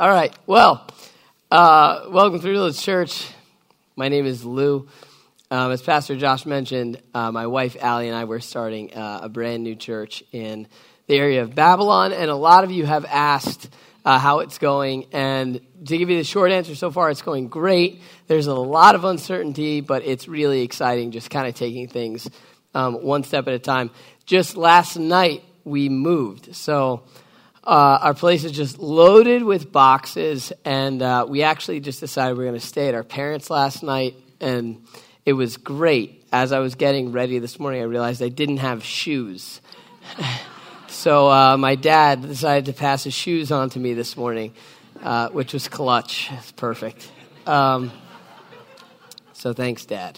All right. Well, welcome to Village Church. My name is Lou. As Pastor Josh mentioned, my wife Allie and I were starting a brand new church in the area of Babylon, and a lot of you have asked how it's going. And to give you the short answer, so far it's going great. There's a lot of uncertainty, but it's really exciting, just kind of taking things one step at a time. Just last night we moved, so our place is just loaded with boxes, and we actually just decided we were going to stay at our parents' last night, and it was great. As I was getting ready this morning, I realized I didn't have shoes. So my dad decided to pass his shoes on to me this morning, which was clutch. It's perfect. So thanks, Dad.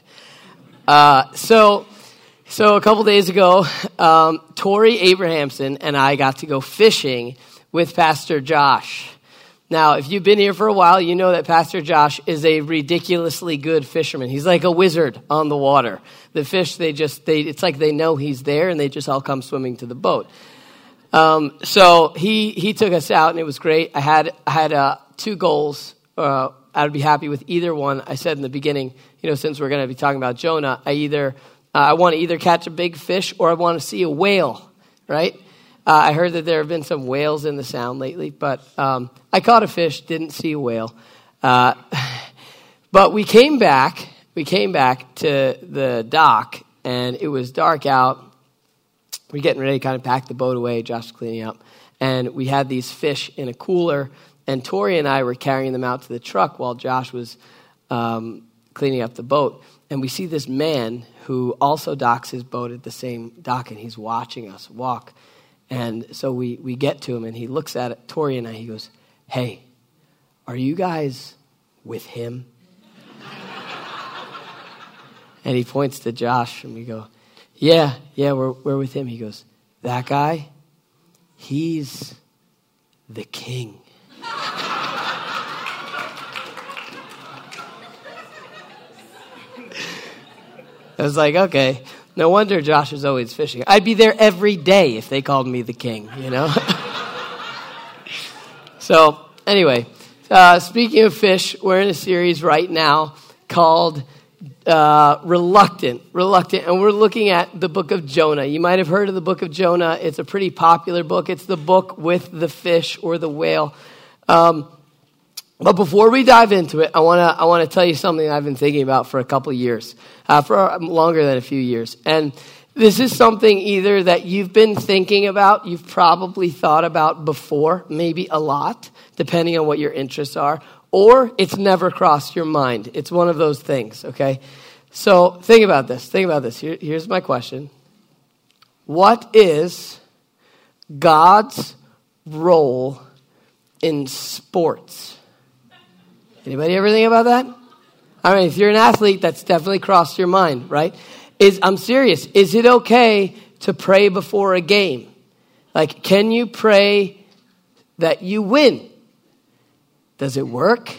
So a couple days ago, Tori Abrahamson and I got to go fishing with Pastor Josh. Now, if you've been here for a while, you know that Pastor Josh is a ridiculously good fisherman. He's like a wizard on the water. The fish, it's like they know he's there, and they just all come swimming to the boat. So he took us out, and it was great. I had two goals. I would be happy with either one. I said in the beginning, since we're going to be talking about Jonah, I want to either catch a big fish or I want to see a whale, right? I heard that there have been some whales in the Sound lately, but I caught a fish, didn't see a whale. But we came back to the dock, and it was dark out. We're getting ready to kind of pack the boat away. Josh was cleaning up. And we had these fish in a cooler, and Tori and I were carrying them out to the truck while Josh was cleaning up the boat. And we see this man who also docks his boat at the same dock, and he's watching us walk. And so we get to him, and he looks at it, Tori and I, he goes, "Hey, are you guys with him?" And he points to Josh, and we go, yeah, we're with him. He goes, "That guy, he's the king." I was like, okay, no wonder Josh is always fishing. I'd be there every day if they called me the king, So, anyway, speaking of fish, we're in a series right now called Reluctant, and we're looking at the book of Jonah. You might have heard of the book of Jonah. It's a pretty popular book. It's the book with the fish or the whale. But before we dive into it, I want to tell you something I've been thinking about for a couple of years, for longer than a few years. And this is something either that you've been thinking about, you've probably thought about before, maybe a lot, depending on what your interests are, or it's never crossed your mind. It's one of those things, okay? So think about this. Here's my question. What is God's role in sports? Anybody ever think about that? I mean, if you're an athlete, that's definitely crossed your mind, right? I'm serious. Is it okay to pray before a game? Like, can you pray that you win? Does it work?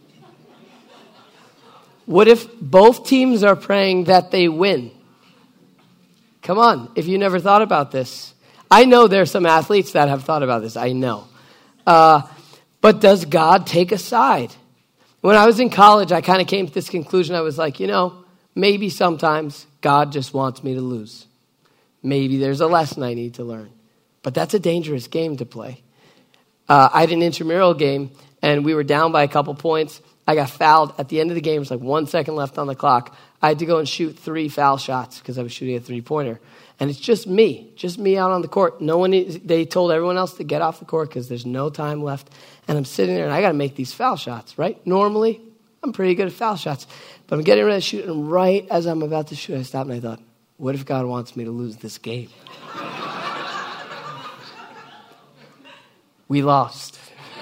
What if both teams are praying that they win? Come on, if you never thought about this. I know there's some athletes that have thought about this. I know. But does God take a side? When I was in college, I kind of came to this conclusion. I was like, maybe sometimes God just wants me to lose. Maybe there's a lesson I need to learn. But that's a dangerous game to play. I had an intramural game, and we were down by a couple points. I got fouled at the end of the game. It was like 1 second left on the clock. I had to go and shoot 3 foul shots because I was shooting a three-pointer. And it's just me out on the court. They told everyone else to get off the court because there's no time left. And I'm sitting there, and I got to make these foul shots, right? Normally, I'm pretty good at foul shots. But I'm getting ready to shoot, and right as I'm about to shoot, I stopped, and I thought, what if God wants me to lose this game? We lost.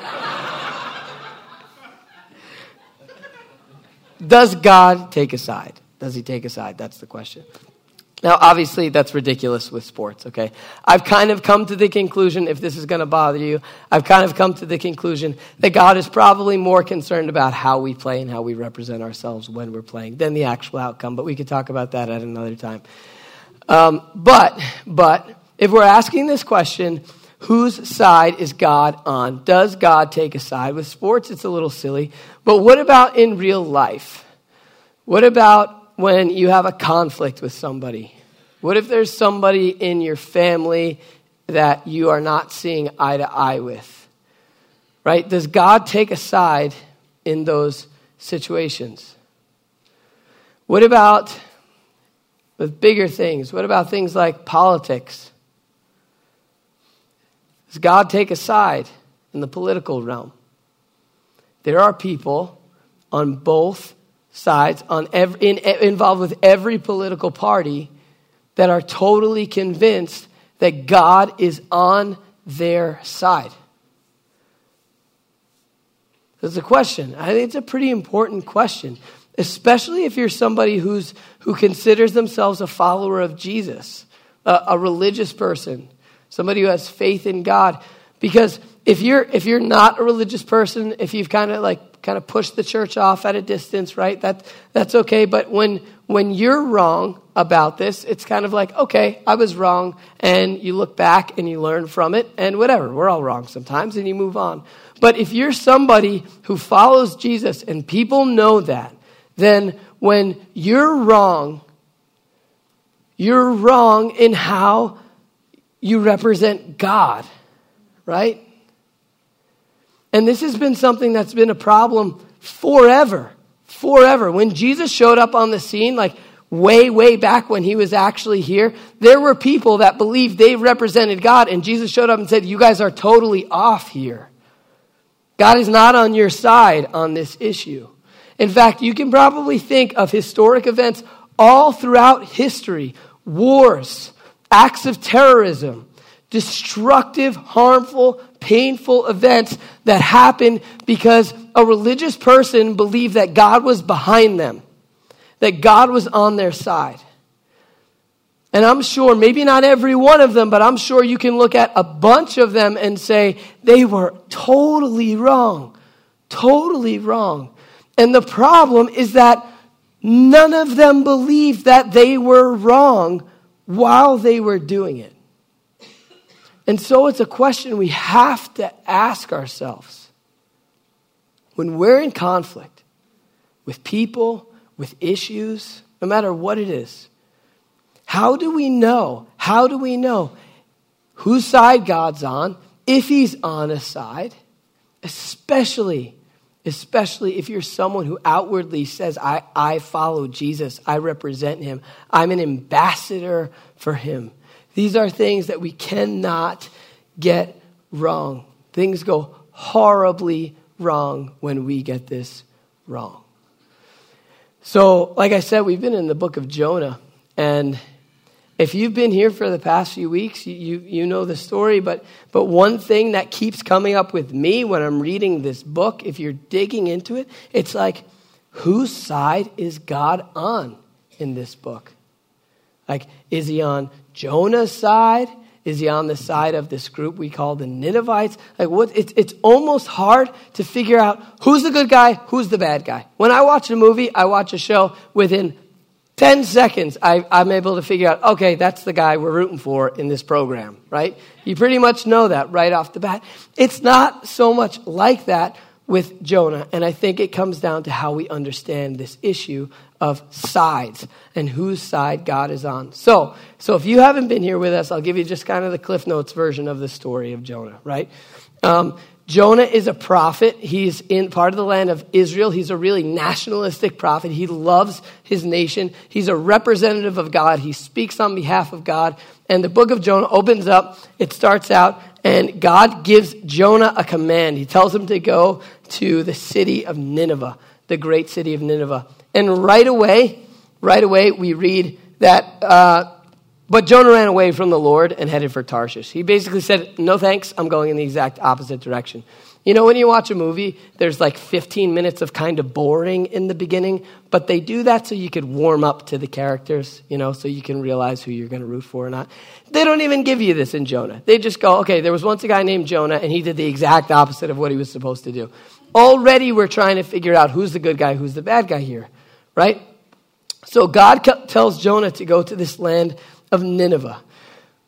Does God take a side? Does he take a side? That's the question. Now, obviously, that's ridiculous with sports, okay? I've kind of come to the conclusion, if this is going to bother you, I've kind of come to the conclusion that God is probably more concerned about how we play and how we represent ourselves when we're playing than the actual outcome, but we could talk about that at another time. But if we're asking this question, whose side is God on? Does God take a side? With sports, it's a little silly. But what about in real life? What about when you have a conflict with somebody? What if there's somebody in your family that you are not seeing eye to eye with? Right? Does God take a side in those situations? What about with bigger things? What about things like politics? Does God take a side in the political realm? There are people on both sides, involved with every political party, that are totally convinced that God is on their side. That's a question. I think it's a pretty important question, especially if you're somebody who considers themselves a follower of Jesus, a religious person, somebody who has faith in God. Because if you're not a religious person, if you've kind of pushed the church off at a distance, right? That's okay. But when you're wrong about this, it's kind of like, okay, I was wrong, and you look back and you learn from it, and whatever, we're all wrong sometimes, and you move on. But if you're somebody who follows Jesus and people know that, then when you're wrong in how you represent God, right? And this has been something that's been a problem forever. When Jesus showed up on the scene, like way back when he was actually here, there were people that believed they represented God, and Jesus showed up and said, you guys are totally off here. God is not on your side on this issue. In fact, you can probably think of historic events all throughout history, wars, acts of terrorism, destructive, harmful, painful events that happened because a religious person believed that God was behind them, that God was on their side. And I'm sure, maybe not every one of them, but I'm sure you can look at a bunch of them and say they were totally wrong. Totally wrong. And the problem is that none of them believed that they were wrong while they were doing it. And so it's a question we have to ask ourselves. When we're in conflict with people, with issues, no matter what it is, how do we know whose side God's on, if he's on a side, especially if you're someone who outwardly says, I follow Jesus, I represent him, I'm an ambassador for him. These are things that we cannot get wrong. Things go horribly wrong when we get this wrong. So, like I said, we've been in the book of Jonah, and if you've been here for the past few weeks, you know the story, but one thing that keeps coming up with me when I'm reading this book, if you're digging into it, it's like, whose side is God on in this book? Like, is he on Jonah's side? Is he on the side of this group we call the Ninevites? Like, what? It's almost hard to figure out who's the good guy, who's the bad guy. When I watch a movie, I watch a show, within 10 seconds, I'm able to figure out, okay, that's the guy we're rooting for in this program, right? You pretty much know that right off the bat. It's not so much like that with Jonah, and I think it comes down to how we understand this issue of sides and whose side God is on. So if you haven't been here with us, I'll give you just kind of the Cliff Notes version of the story of Jonah, right? Jonah is a prophet. He's in part of the land of Israel. He's a really nationalistic prophet. He loves his nation. He's a representative of God. He speaks on behalf of God. And the book of Jonah opens up. It starts out, and God gives Jonah a command. He tells him to go to the city of Nineveh, the great city of Nineveh. And right away, we read that but Jonah ran away from the Lord and headed for Tarshish. He basically said, no thanks, I'm going in the exact opposite direction. You know, when you watch a movie, there's like 15 minutes of kind of boring in the beginning, but they do that so you could warm up to the characters, you know, so you can realize who you're going to root for or not. They don't even give you this in Jonah. They just go, okay, there was once a guy named Jonah, and he did the exact opposite of what he was supposed to do. Already we're trying to figure out who's the good guy, who's the bad guy here, right? So God tells Jonah to go to this land of Nineveh.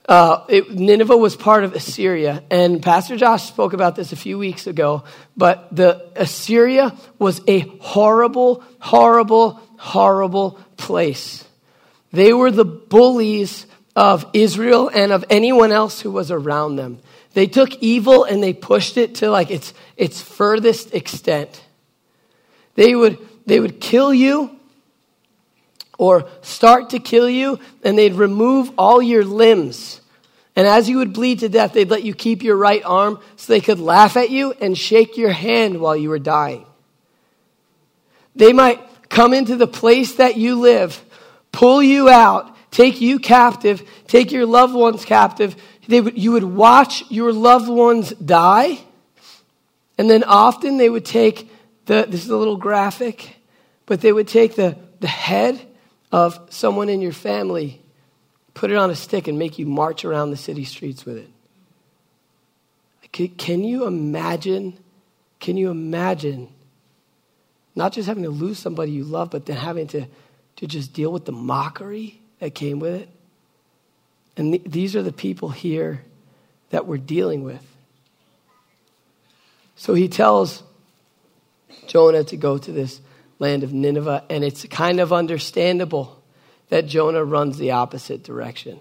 Nineveh was part of Assyria, and Pastor Josh spoke about this a few weeks ago, but Assyria was a horrible, horrible, horrible place. They were the bullies of Israel and of anyone else who was around them. They took evil and they pushed it to like its furthest extent. They would kill you or start to kill you, and they'd remove all your limbs. And as you would bleed to death, they'd let you keep your right arm so they could laugh at you and shake your hand while you were dying. They might come into the place that you live, pull you out, take you captive, take your loved ones captive. You would watch your loved ones die, and then often they would take this is a little graphic, but they would take the head of someone in your family, put it on a stick, and make you march around the city streets with it. Can you imagine? Can you imagine not just having to lose somebody you love, but then having to just deal with the mockery that came with it? And these are the people here that we're dealing with. So he tells Jonah to go to this land of Nineveh, and it's kind of understandable that Jonah runs the opposite direction.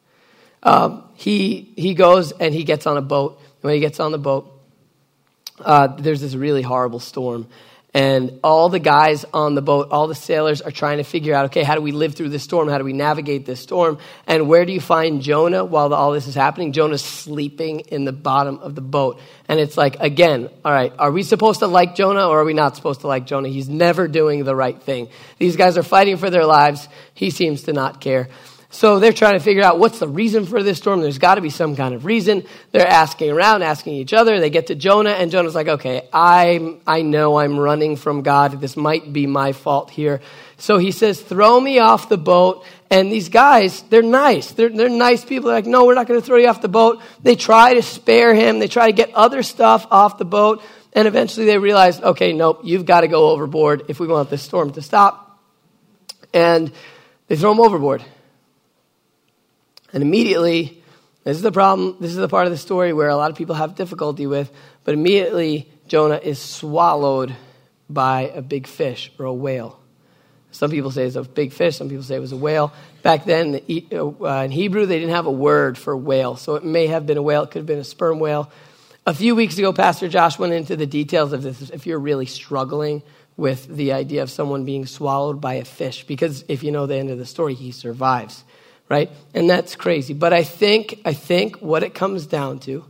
He goes and he gets on a boat. When he gets on the boat, there's this really horrible storm. And all the guys on the boat, all the sailors are trying to figure out, okay, how do we live through this storm? How do we navigate this storm? And where do you find Jonah while all this is happening? Jonah's sleeping in the bottom of the boat. And it's like, again, all right, are we supposed to like Jonah or are we not supposed to like Jonah? He's never doing the right thing. These guys are fighting for their lives. He seems to not care. So they're trying to figure out what's the reason for this storm. There's got to be some kind of reason. They're asking around, asking each other. They get to Jonah, and Jonah's like, okay, I know I'm running from God. This might be my fault here. So he says, throw me off the boat. And these guys, they're nice. They're nice people. They're like, no, we're not going to throw you off the boat. They try to spare him. They try to get other stuff off the boat. And eventually they realize, okay, nope, you've got to go overboard if we want this storm to stop. And they throw him overboard. And immediately, this is the problem, this is the part of the story where a lot of people have difficulty with, but immediately Jonah is swallowed by a big fish or a whale. Some people say it's a big fish, some people say it was a whale. Back then, in Hebrew, they didn't have a word for whale, so it may have been a whale, it could have been a sperm whale. A few weeks ago, Pastor Josh went into the details of this, if you're really struggling with the idea of someone being swallowed by a fish, because if you know the end of the story, he survives. Right? And that's crazy. But I think what it comes down to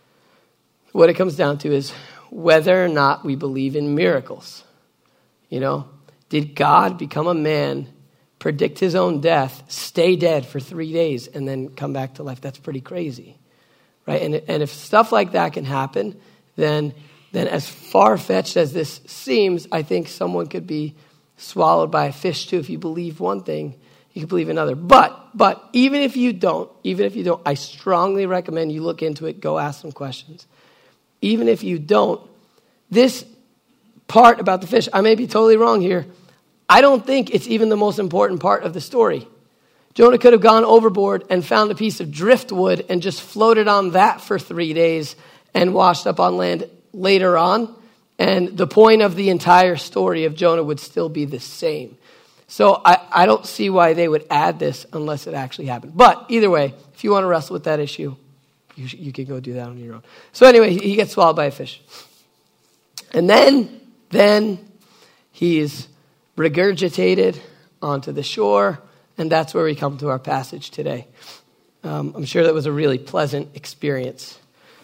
is whether or not we believe in miracles. You know, did God become a man, predict his own death, stay dead for 3 days, and then come back to life? That's pretty crazy. Right? And if stuff like that can happen, then as far-fetched as this seems, I think someone could be swallowed by a fish too. If you believe one thing, you can believe another. But even if you don't, I strongly recommend you look into it, go ask some questions. Even if you don't, this part about the fish, I may be totally wrong here. I don't think it's even the most important part of the story. Jonah could have gone overboard and found a piece of driftwood and just floated on that for 3 days and washed up on land later on. And the point of the entire story of Jonah would still be the same. So I don't see why they would add this unless it actually happened. But either way, if you want to wrestle with that issue, you can go do that on your own. So anyway, he gets swallowed by a fish. And then he's regurgitated onto the shore, and that's where we come to our passage today. I'm sure that was a really pleasant experience.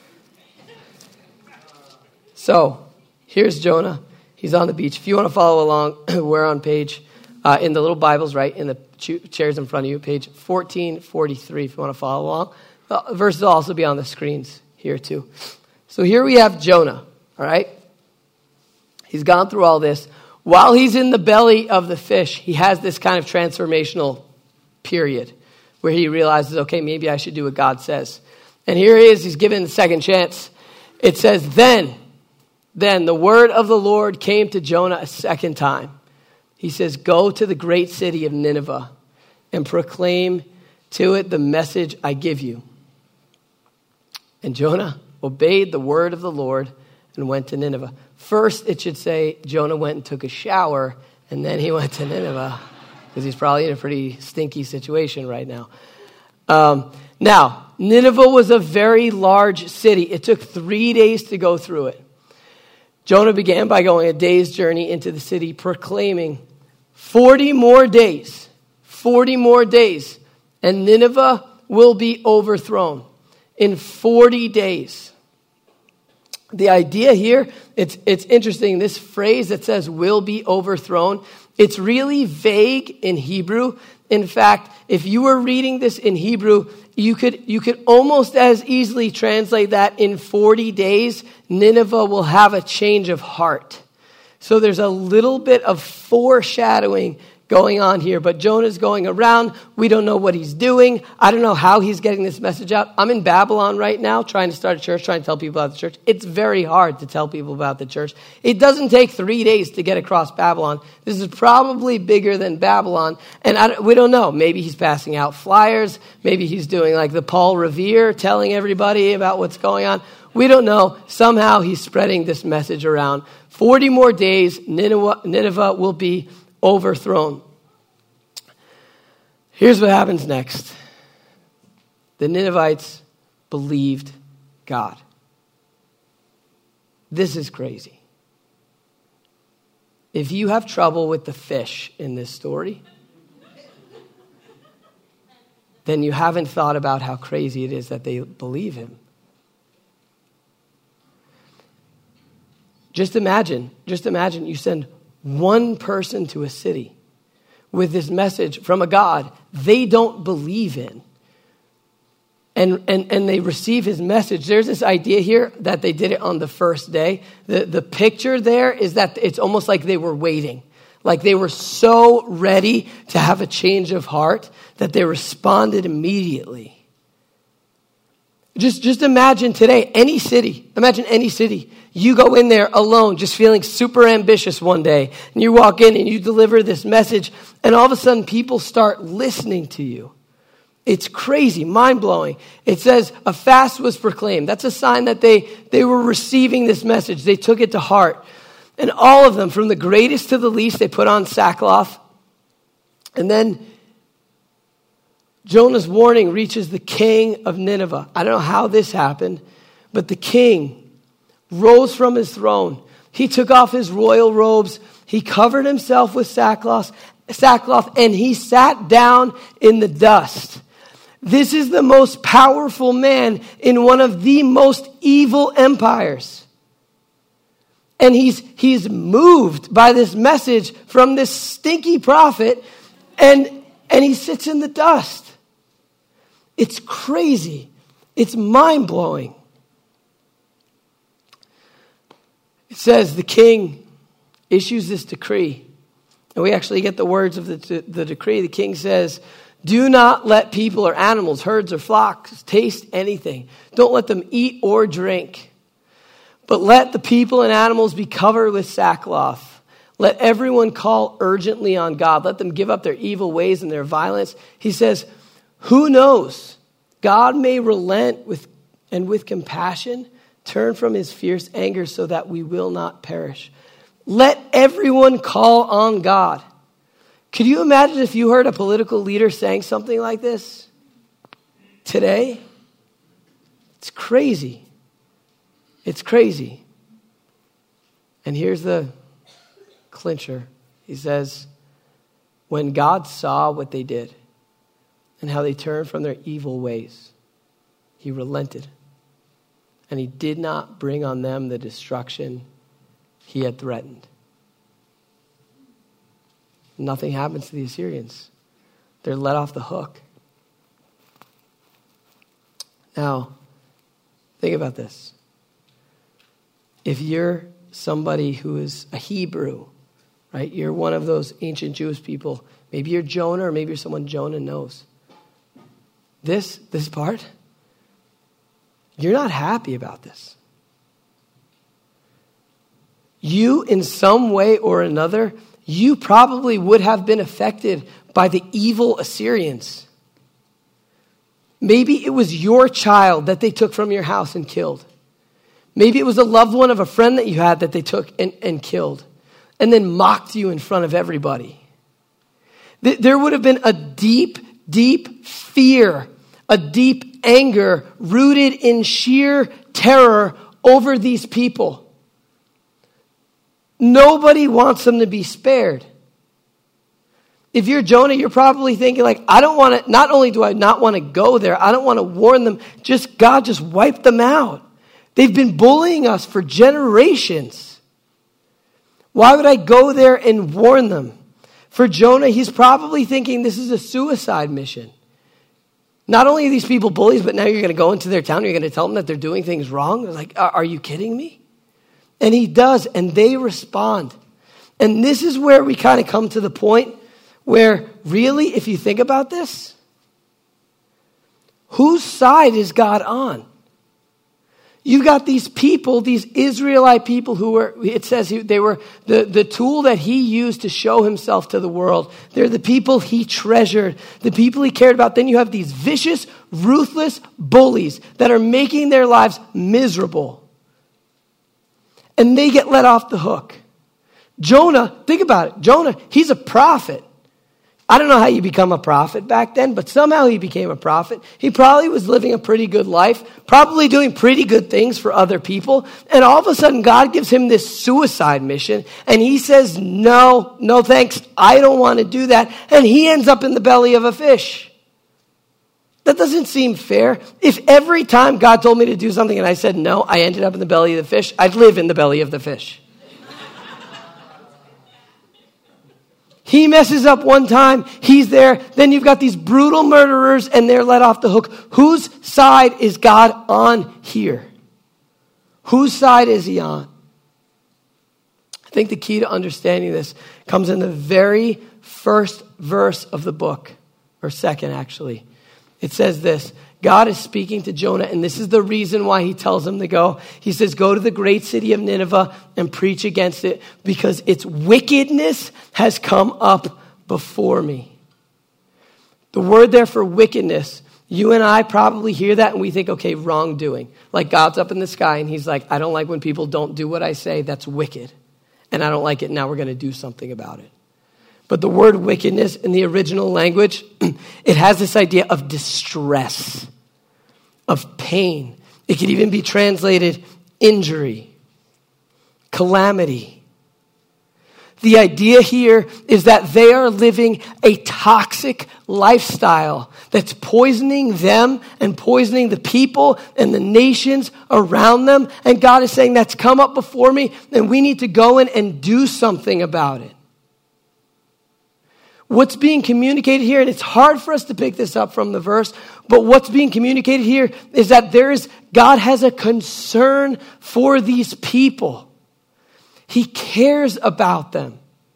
So here's Jonah. He's on the beach. If you want to follow along, we're on page... in the little Bibles, right, in the chairs in front of you, page 1443, if you want to follow along. The verses will also be on the screens here, too. So here we have Jonah, all right? He's gone through all this. While he's in the belly of the fish, he has this kind of transformational period where he realizes, okay, maybe I should do what God says. And here he is, he's given the second chance. It says, then the word of the Lord came to Jonah a second time. He says, go to the great city of Nineveh and proclaim to it the message I give you." And Jonah obeyed the word of the Lord and went to Nineveh. First, it should say Jonah went and took a shower, and then he went to Nineveh, because he's probably in a pretty stinky situation right now. Now, Nineveh was a very large city. It took 3 days to go through it. Jonah began by going a day's journey into the city, proclaiming 40 more days, and Nineveh will be overthrown in 40 days. The idea here, it's interesting. This phrase that says will be overthrown, it's really vague in Hebrew. In fact, if you were reading this in Hebrew, you could almost as easily translate that in 40 days, Nineveh will have a change of heart. So there's a little bit of foreshadowing going on here, but Jonah's going around. We don't know what he's doing. I don't know how he's getting this message out. I'm in Babylon right now trying to start a church, trying to tell people about the church. It's very hard to tell people about the church. It doesn't take 3 days to get across Babylon. This is probably bigger than Babylon, and we don't know. Maybe he's passing out flyers. Maybe he's doing like the Paul Revere, telling everybody about what's going on. We don't know. Somehow he's spreading this message around. 40 more days, Nineveh will be overthrown. Here's what happens next. The Ninevites believed God. This is crazy. If you have trouble with the fish in this story, then you haven't thought about how crazy it is that they believe him. Just imagine you send one person to a city with this message from a God they don't believe in. And they receive his message. There's this idea here that they did it on the first day. The picture there is that it's almost like they were waiting. Like they were so ready to have a change of heart that they responded immediately. Just imagine today, imagine any city. You go in there alone, just feeling super ambitious one day, and you walk in and you deliver this message, and all of a sudden people start listening to you. It's crazy, mind-blowing. It says a fast was proclaimed. That's a sign that they were receiving this message. They took it to heart. And all of them, from the greatest to the least, they put on sackcloth. And then Jonah's warning reaches the king of Nineveh. I don't know how this happened, but the king rose from his throne. He took off his royal robes. He covered himself with sackcloth, and he sat down in the dust. This is the most powerful man in one of the most evil empires. And he's moved by this message from this stinky prophet, and he sits in the dust. It's crazy. It's mind-blowing. It says the king issues this decree. And we actually get the words of the decree. The king says, "Do not let people or animals, herds or flocks, taste anything. Don't let them eat or drink. But let the people and animals be covered with sackcloth. Let everyone call urgently on God. Let them give up their evil ways and their violence." He says, who knows? God may relent with compassion, turn from his fierce anger so that we will not perish. Let everyone call on God. Could you imagine if you heard a political leader saying something like this today? It's crazy. It's crazy. And here's the clincher. He says, when God saw what they did and how they turned from their evil ways, he relented. And he did not bring on them the destruction he had threatened. Nothing happens to the Assyrians. They're let off the hook. Now, think about this. If you're somebody who is a Hebrew, right? You're one of those ancient Jewish people. Maybe you're Jonah, or maybe you're someone Jonah knows. This part, you're not happy about this. You, in some way or another, you probably would have been affected by the evil Assyrians. Maybe it was your child that they took from your house and killed. Maybe it was a loved one of a friend that you had that they took and killed and then mocked you in front of everybody. There would have been a deep, deep fear, a deep anger rooted in sheer terror over these people. Nobody wants them to be spared. If you're Jonah, you're probably thinking like, I don't want to, not only do I not want to go there, I don't want to warn them, God just wipe them out. They've been bullying us for generations. Why would I go there and warn them? For Jonah, he's probably thinking this is a suicide mission. Not only are these people bullies, but now you're going to go into their town, you're going to tell them that they're doing things wrong. They're like, are you kidding me? And he does, and they respond. And this is where we kind of come to the point where really, if you think about this, whose side is God on? You got these people, these Israelite people who were, it says they were the tool that he used to show himself to the world. They're the people he treasured, the people he cared about. Then you have these vicious, ruthless bullies that are making their lives miserable. And they get let off the hook. Jonah, think about it. Jonah, he's a prophet. I don't know how you become a prophet back then, but somehow he became a prophet. He probably was living a pretty good life, probably doing pretty good things for other people. And all of a sudden, God gives him this suicide mission. And he says, no thanks. I don't want to do that. And he ends up in the belly of a fish. That doesn't seem fair. If every time God told me to do something and I said no, I ended up in the belly of the fish, I'd live in the belly of the fish. He messes up one time, he's there. Then you've got these brutal murderers and they're let off the hook. Whose side is God on here? Whose side is he on? I think the key to understanding this comes in the very first verse of the book, or second actually. It says this: God is speaking to Jonah, and this is the reason why he tells him to go. He says, go to the great city of Nineveh and preach against it because its wickedness has come up before me. The word there for wickedness, you and I probably hear that and we think, okay, wrongdoing. Like God's up in the sky and he's like, I don't like when people don't do what I say. That's wicked. And I don't like it. Now we're going to do something about it. But the word wickedness in the original language, it has this idea of distress, of pain. It could even be translated injury, calamity. The idea here is that they are living a toxic lifestyle that's poisoning them and poisoning the people and the nations around them. And God is saying that's come up before me and we need to go in and do something about it. What's being communicated here, and it's hard for us to pick this up from the verse, but what's being communicated here is that God has a concern for these people. He cares about them.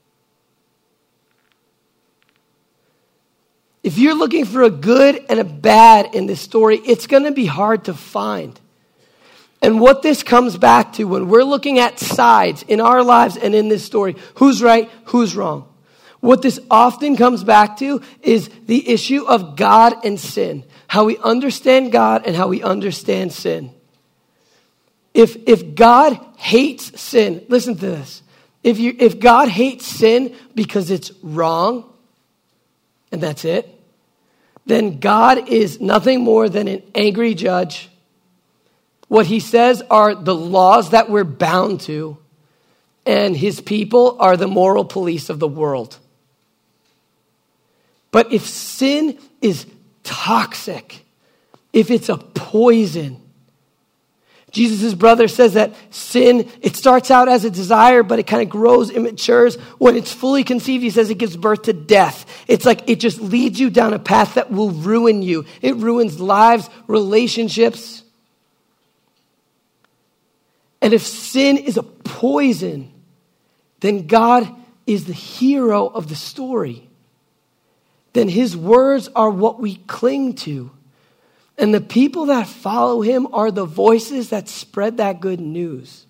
If you're looking for a good and a bad in this story, it's going to be hard to find. And what this comes back to when we're looking at sides in our lives and in this story, who's right, who's wrong? What this often comes back to is the issue of God and sin. How we understand God and how we understand sin. If God hates sin, listen to this. If God hates sin because it's wrong, and that's it, then God is nothing more than an angry judge. What he says are the laws that we're bound to, and his people are the moral police of the world. But if sin is toxic, if it's a poison, Jesus' brother says that sin, it starts out as a desire, but it kind of grows and matures. When it's fully conceived, he says it gives birth to death. It's like it just leads you down a path that will ruin you. It ruins lives, relationships. And if sin is a poison, then God is the hero of the story. Then his words are what we cling to. And the people that follow him are the voices that spread that good news.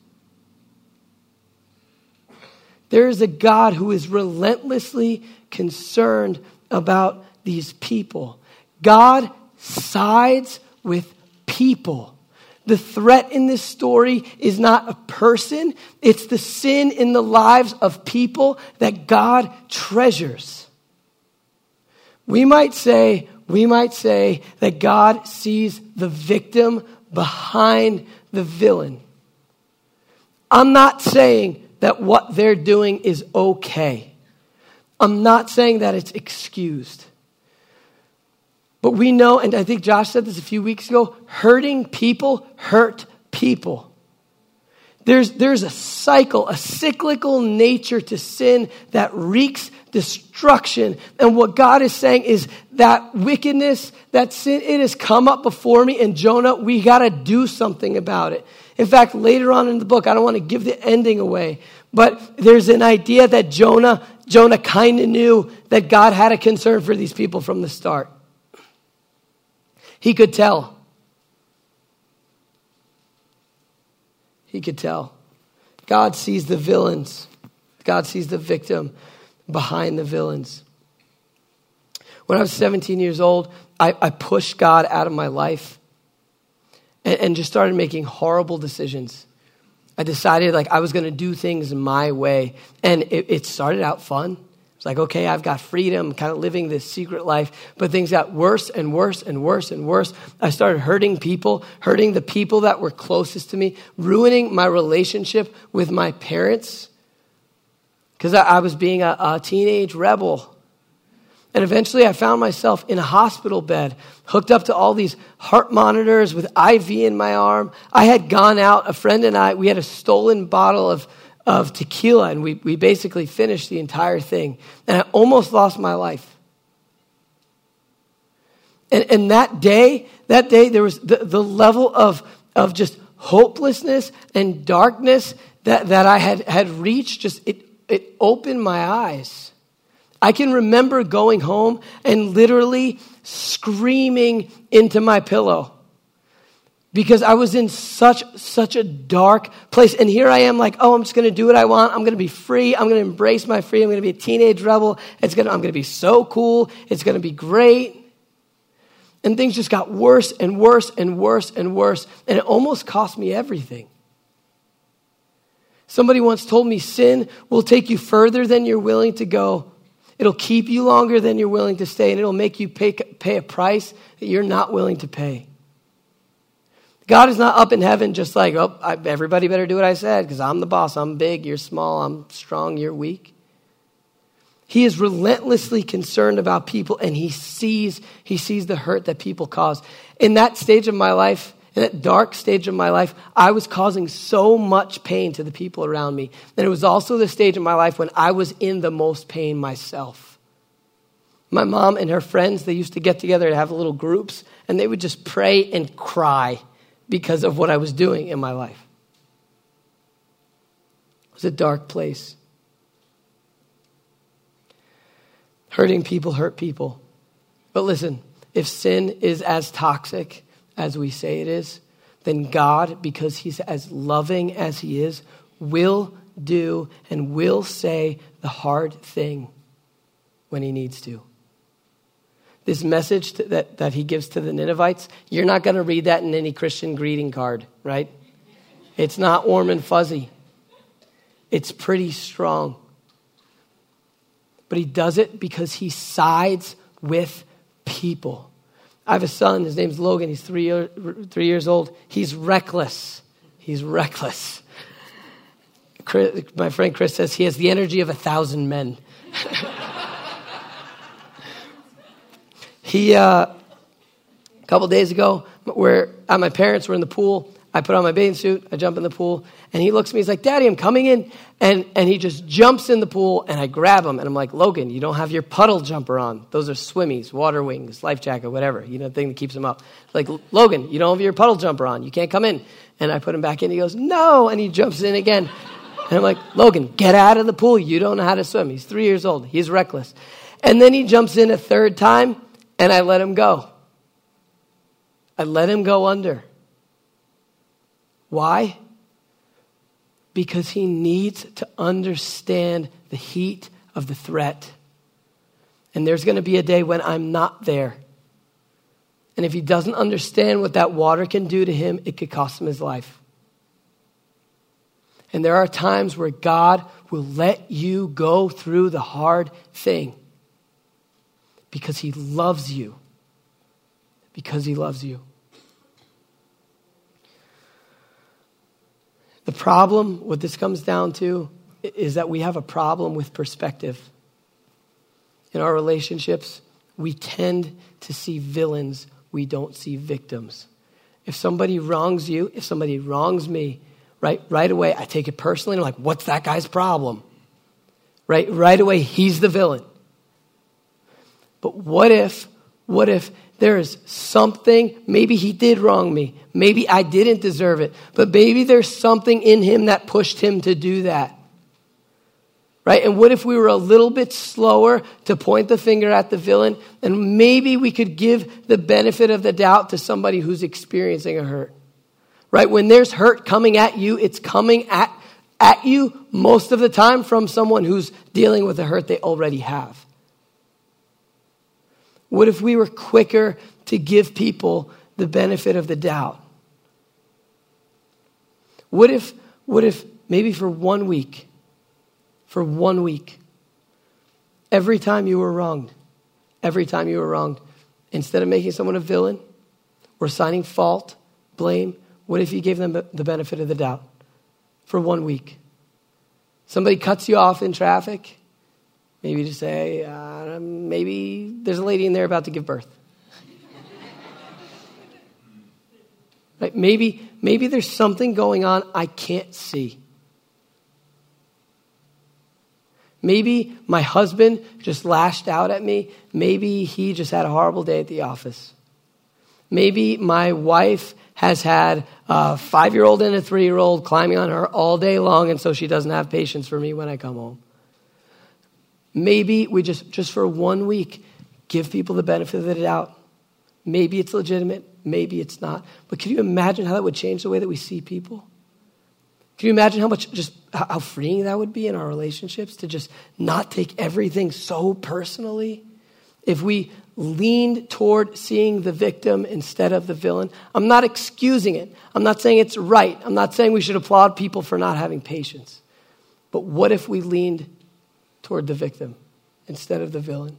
There is a God who is relentlessly concerned about these people. God sides with people. The threat in this story is not a person. It's the sin in the lives of people that God treasures. We might say that God sees the victim behind the villain. I'm not saying that what they're doing is okay. I'm not saying that it's excused. But we know, and I think Josh said this a few weeks ago, hurting people hurt people. There's a cycle, a cyclical nature to sin that wreaks destruction. And what God is saying is that wickedness, that sin, it has come up before me. And Jonah, we got to do something about it. In fact, later on in the book, I don't want to give the ending away, but there's an idea that Jonah kind of knew that God had a concern for these people from the start. He could tell. He could tell. God sees the villains. God sees the victim behind the villains. When I was 17 years old, I pushed God out of my life and just started making horrible decisions. I decided I was going to do things my way. And it started out fun. It's like, okay, I've got freedom, kind of living this secret life. But things got worse and worse and worse and worse. I started hurting people, hurting the people that were closest to me, ruining my relationship with my parents because I was being a teenage rebel. And eventually I found myself in a hospital bed, hooked up to all these heart monitors with IV in my arm. I had gone out, a friend and I, we had a stolen bottle of tequila, and we basically finished the entire thing. And I almost lost my life. And that day, there was the level of just hopelessness and darkness that I had reached. Just it opened my eyes. I can remember going home and literally screaming into my pillow because I was in such a dark place. And here I am I'm just going to do what I want. I'm going to be free. I'm going to embrace my freedom. I'm going to be a teenage rebel. I'm going to be so cool. It's going to be great. And things just got worse and worse and worse and worse. And it almost cost me everything. Somebody once told me sin will take you further than you're willing to go. It'll keep you longer than you're willing to stay, and it'll make you pay a price that you're not willing to pay. God is not up in heaven just everybody better do what I said because I'm the boss. I'm big, you're small, I'm strong, you're weak. He is relentlessly concerned about people, and he sees the hurt that people cause. In that stage of my life, in that dark stage of my life, I was causing so much pain to the people around me. And it was also the stage of my life when I was in the most pain myself. My mom and her friends, they used to get together to have little groups, and they would just pray and cry because of what I was doing in my life. It was a dark place. Hurting people hurt people. But listen, if sin is as toxic as we say it is, then God, because he's as loving as he is, will do and will say the hard thing when he needs to. This message that he gives to the Ninevites, you're not going to read that in any Christian greeting card, right? It's not warm and fuzzy. It's pretty strong. But he does it because he sides with people. I have a son, his name's Logan, he's 3 years old. He's reckless. My friend Chris says he has the energy of 1,000 men. A couple days ago, we're at my parents, we're in the pool. I put on my bathing suit, I jump in the pool, and he looks at me, he's like, Daddy, I'm coming in. And he just jumps in the pool, and I grab him, and I'm like, Logan, you don't have your puddle jumper on. Those are swimmies, water wings, life jacket, whatever, the thing that keeps him up. Like, Logan, you don't have your puddle jumper on. You can't come in. And I put him back in, he goes, no, and he jumps in again. And I'm like, Logan, get out of the pool. You don't know how to swim. He's 3 years old. He's reckless. And then he jumps in a third time, and I let him go. I let him go under. Why? Because he needs to understand the heat of the threat. And there's going to be a day when I'm not there. And if he doesn't understand what that water can do to him, it could cost him his life. And there are times where God will let you go through the hard thing because he loves you. Because he loves you. The problem, what this comes down to, is that we have a problem with perspective. In our relationships, we tend to see villains. We don't see victims. If somebody wrongs you, if somebody wrongs me, right away, I take it personally. I'm like, what's that guy's problem? Right away, he's the villain. But what if there is something, maybe he did wrong me. Maybe I didn't deserve it. But maybe there's something in him that pushed him to do that. Right? And what if we were a little bit slower to point the finger at the villain, and maybe we could give the benefit of the doubt to somebody who's experiencing a hurt? Right? When there's hurt coming at you, it's coming at you most of the time from someone who's dealing with a hurt they already have. What if we were quicker to give people the benefit of the doubt? What if maybe for 1 week, every time you were wronged, instead of making someone a villain or assigning fault, blame, what if you gave them the benefit of the doubt for 1 week? Somebody cuts you off in traffic. Maybe just say, maybe there's a lady in there about to give birth. Right? Maybe there's something going on I can't see. Maybe my husband just lashed out at me. Maybe he just had a horrible day at the office. Maybe my wife has had a 5-year-old and a 3-year-old climbing on her all day long, and so she doesn't have patience for me when I come home. Maybe we just for 1 week give people the benefit of the doubt. Maybe it's legitimate, maybe it's not. But can you imagine how that would change the way that we see people? Can you imagine how freeing that would be in our relationships to just not take everything so personally? If we leaned toward seeing the victim instead of the villain. I'm not excusing it. I'm not saying it's right. I'm not saying we should applaud people for not having patience. But what if we leaned toward the victim instead of the villain?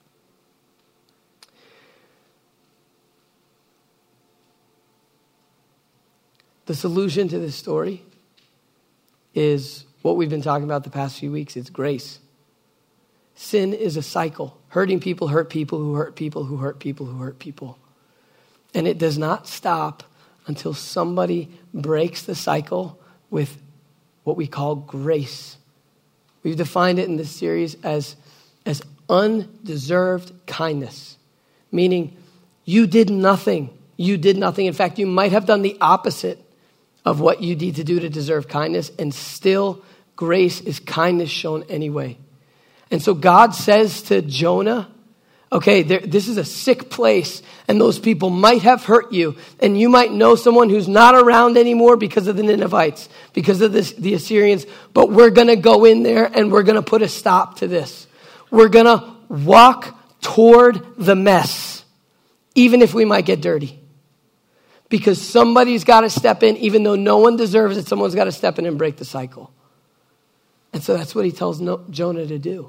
The solution to this story is what we've been talking about the past few weeks. It's grace. Sin is a cycle. Hurting people hurt people who hurt people who hurt people who hurt people. And it does not stop until somebody breaks the cycle with what we call grace. We've defined it in this series as undeserved kindness, meaning you did nothing. You did nothing. In fact, you might have done the opposite of what you need to do to deserve kindness, and still grace is kindness shown anyway. And so God says to Jonah, okay, this is a sick place, and those people might have hurt you, and you might know someone who's not around anymore because of the Ninevites, because of the Assyrians, but we're going to go in there and we're going to put a stop to this. We're going to walk toward the mess, even if we might get dirty. Because somebody's got to step in, even though no one deserves it, someone's got to step in and break the cycle. And so that's what he tells Jonah to do.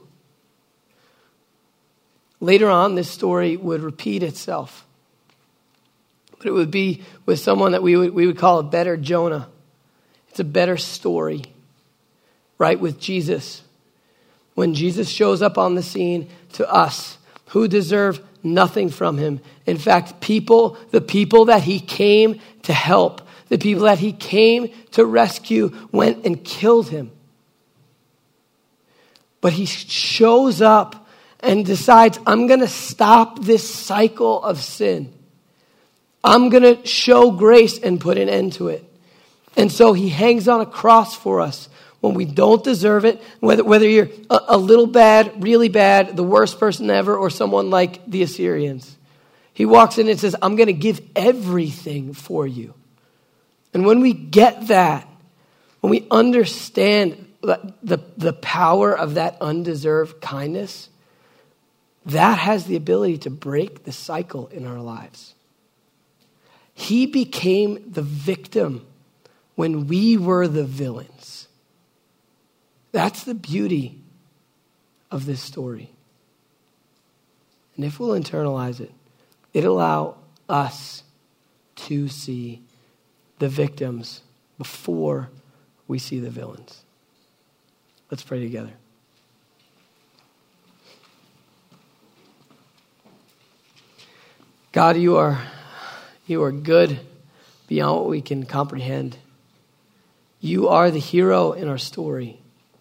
Later on, this story would repeat itself. But it would be with someone that we would call a better Jonah. It's a better story, right, with Jesus. When Jesus shows up on the scene to us, who deserve nothing from him. In fact, the people that he came to help, the people that he came to rescue, went and killed him. But he shows up and decides, I'm going to stop this cycle of sin. I'm going to show grace and put an end to it. And so he hangs on a cross for us when we don't deserve it, whether you're a little bad, really bad, the worst person ever, or someone like the Assyrians. He walks in and says, I'm going to give everything for you. And when we get that, when we understand the power of that undeserved kindness, that has the ability to break the cycle in our lives. He became the victim when we were the villains. That's the beauty of this story. And if we'll internalize it, it'll allow us to see the victims before we see the villains. Let's pray together. God, you are good beyond what we can comprehend. You are the hero in our story.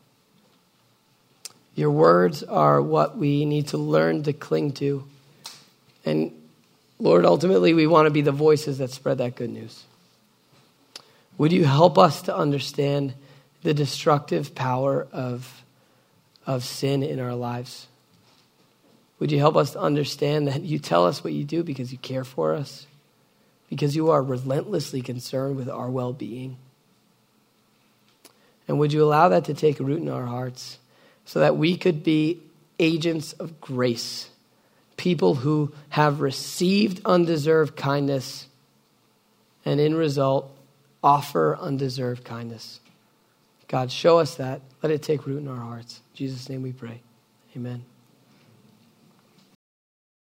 Your words are what we need to learn to cling to. And Lord, ultimately, we want to be the voices that spread that good news. Would you help us to understand the destructive power of sin in our lives? Would you help us to understand that you tell us what you do because you care for us, because you are relentlessly concerned with our well-being? And would you allow that to take root in our hearts so that we could be agents of grace, people who have received undeserved kindness and in result offer undeserved kindness? God, show us that. Let it take root in our hearts. In Jesus' name we pray. Amen.